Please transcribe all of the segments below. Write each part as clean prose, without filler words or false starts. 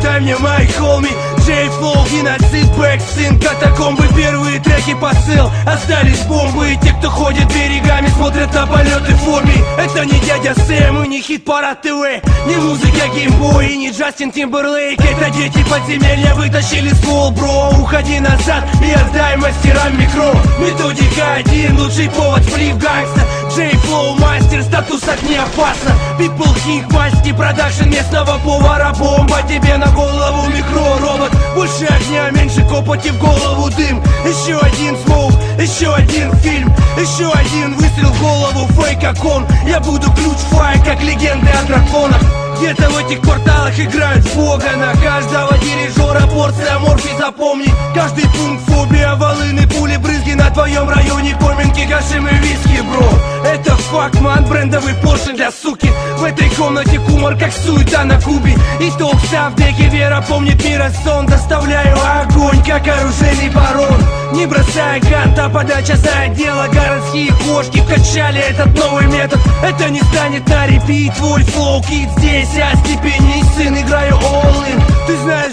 дай мне май холми. Джей Флоу, геноцид, бэк, сын, катакомбы. Первые треки посыл, остались бомбы. И те, кто ходит берегами, смотрят на полеты в форме. Это не дядя Сэм и не хит-парад ТВ, не музыка геймбой и не Джастин Тимберлейк. Это дети подземелья вытащили ствол, бро. Уходи назад и отдай мастерам микро. Методика один, лучший повод, сплив гангста. Джей Флоу, мастер, статус огня опасно. People King, масти, продакшн местного повара. Бомба тебе на голову, микро, робот. Больше огня, меньше копоти, в голову дым. Еще один смоук, еще один фильм. Еще один выстрел в голову, фейк как он. Я буду ключ фай, как легенды о драконах. Где-то в этих кварталах играют в Бога. На каждого дирижера порция морфи, запомни. Каждый пункт фобия, волыны, пули, брызги на твоем районе. Поминки, гашим и виски, бро. Это факт, ман, брендовый поршень для суки. В этой комнате кумар, как суета на Кубе. И токса в деке, вера помнит мира сон. Доставляю огонь, как оружейный барон. Не бросай канта, подача за отдела. Городские кошки вкачали этот новый метод. Это не станет на репит, твой флоу кит здесь. Я степени сын, играю all-in. Ты знаешь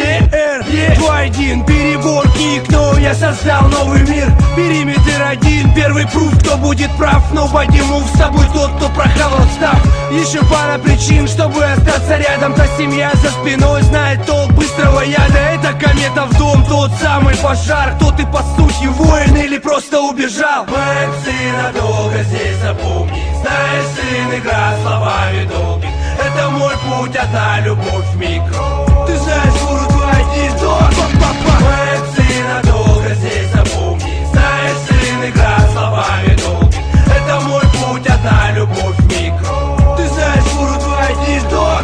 JR, 2-1, перебор книг, но я создал новый мир. Периметр один, первый пруф, кто будет прав. Nobody move, с тобой тот, кто прохавал став. Еще пара причин, чтобы остаться рядом. Та семья за спиной знает толк быстрого яда. Это комета в дом, тот самый пожар. Кто ты по сути, воин или просто убежал? Моим сына долго здесь запомни. Знаешь, сын, игра словами долгих. Это мой путь, одна любовь в микро. Ты знаешь, гуру, твой дизон. Моим сына долго здесь запомни. Знаешь, сын, игра словами долгих. Это мой путь, одна любовь в микро. Ты знаешь, гуру, твой дизон.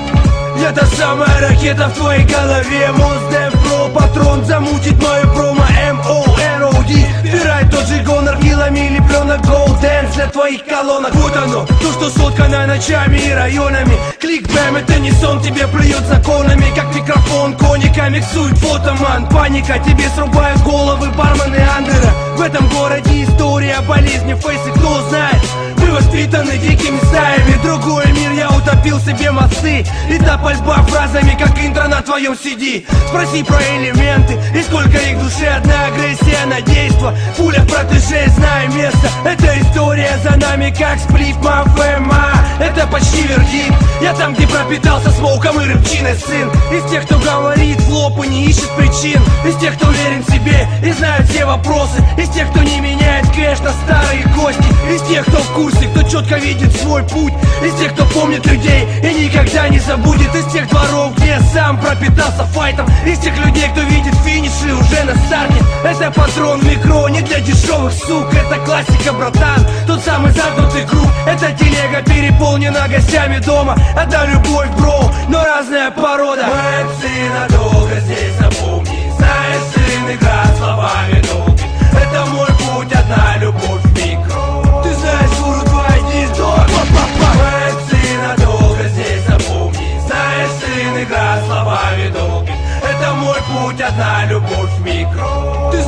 Я та самая ракета в твоей голове. Моздев про патрон замутит мою промо M.O.R.O.D. Вбирай тот же гонор килами или пленок Gold Dance для твоих колонок. Вот оно, то, что соткано ночами и районами. Кликбэм, это не сон, тебе плюет законами. Как микрофон коника миксует фотоман. Паника, тебе срубают головы бармены андера. В этом городе история болезни, фейсы, кто знает. Мы воспитаны дикими стаями. Другой мир, я утопил себе мосты. И та пальба фразами, как интро на твоем CD. Спроси про элементы и сколько их в душе. Одна агрессия на действо, пуля в протеже, знаю место. Эта история за нами, как сплив мафема. Это почти вердикт. Я там, где пропитался смоуком и рыбчиной, сын. Из тех, кто говорит в лоб и не ищет причин. Из тех, кто уверен в себе и знает все вопросы. Из тех, кто не меняет кэш на старые кости. Из тех, кто в курсе, кто четко видит свой путь. Из тех, кто помнит людей и никогда не забудет. Из тех дворов, где я сам пропитался файтом. Из тех людей, кто видит финиши уже на старте. Это патрон в микро, не для дешевых сук. Это классика, братан, тот самый замкнутый круг. Эта телега переполнена гостями дома. Одна любовь, бро, но разная порода. Моим сына долго здесь запомни. Знаешь, сын, игра словами долгих. Это мой путь, одна любовь в микро. Ты знаешь, гуру, твой дизон. Моим сына долго здесь запомни. Знаешь, сын, игра словами долгих. Это мой путь, одна любовь в микро. Ты